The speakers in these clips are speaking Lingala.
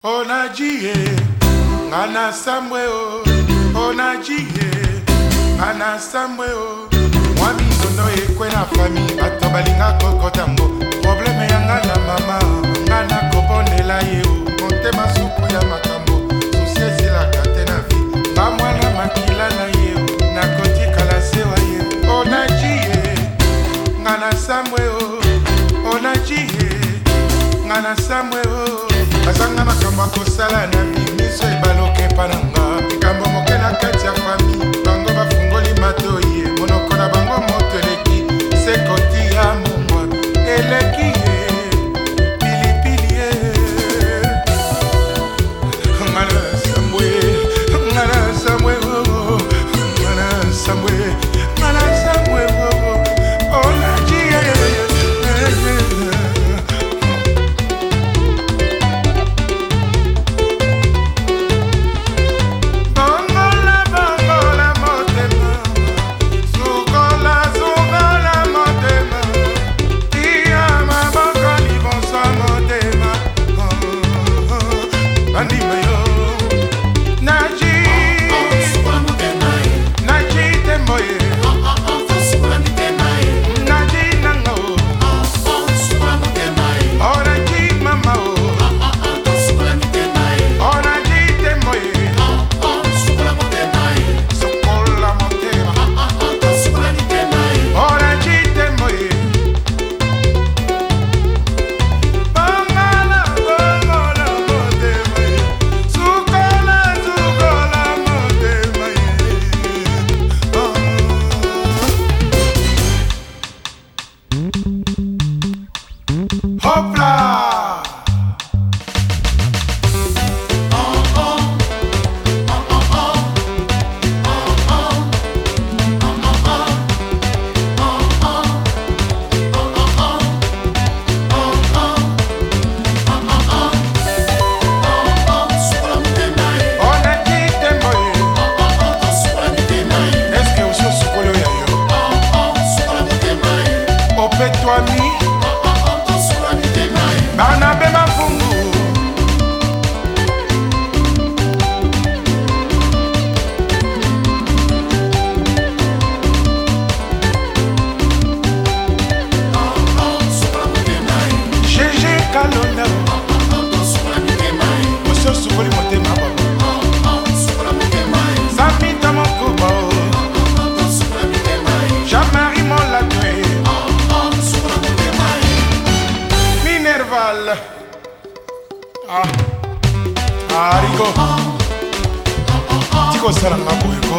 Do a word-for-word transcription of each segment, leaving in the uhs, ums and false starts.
Onajie, ngana samweo. Onajie, ngana samweo. Mwami zono ekwe na fami, bato balinga kokotambo. Probleme ya ngana mama, ngana kobonela yeo. Montema suku ya makambo, susi ezilaka te na vi. Ngamwana makila na yeo, nakotika la sewa yeo. Onajie, ngana samweo. Onajie, ngana samweo. Azanga makambo akosala na miso ebaloke pananga. Likambo moke na kati ya fami, bango bafungoli matoye. Monoko na bango moto eleki, sekoti ya mungwa eleki ye, pilipili ye. Ngana samwe, ngana samwe, ngana samwe, ngana samwe, onajie. Ah, ah, Rico, Tico Sarama Bueko.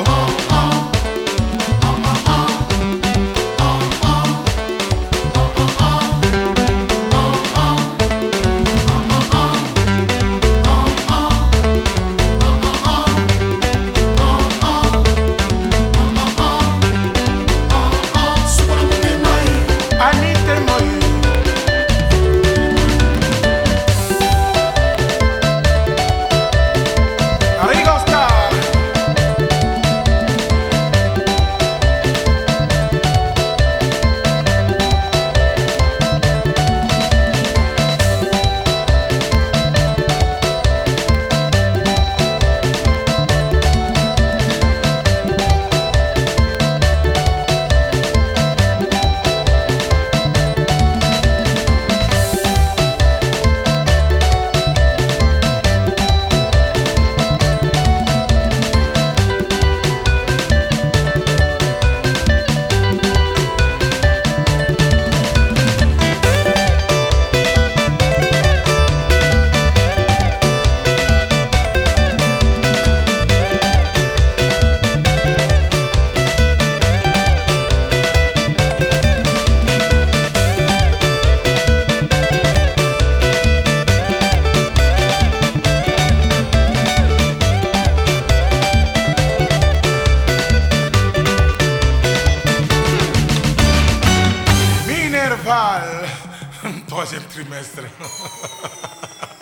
Troisième trimestre.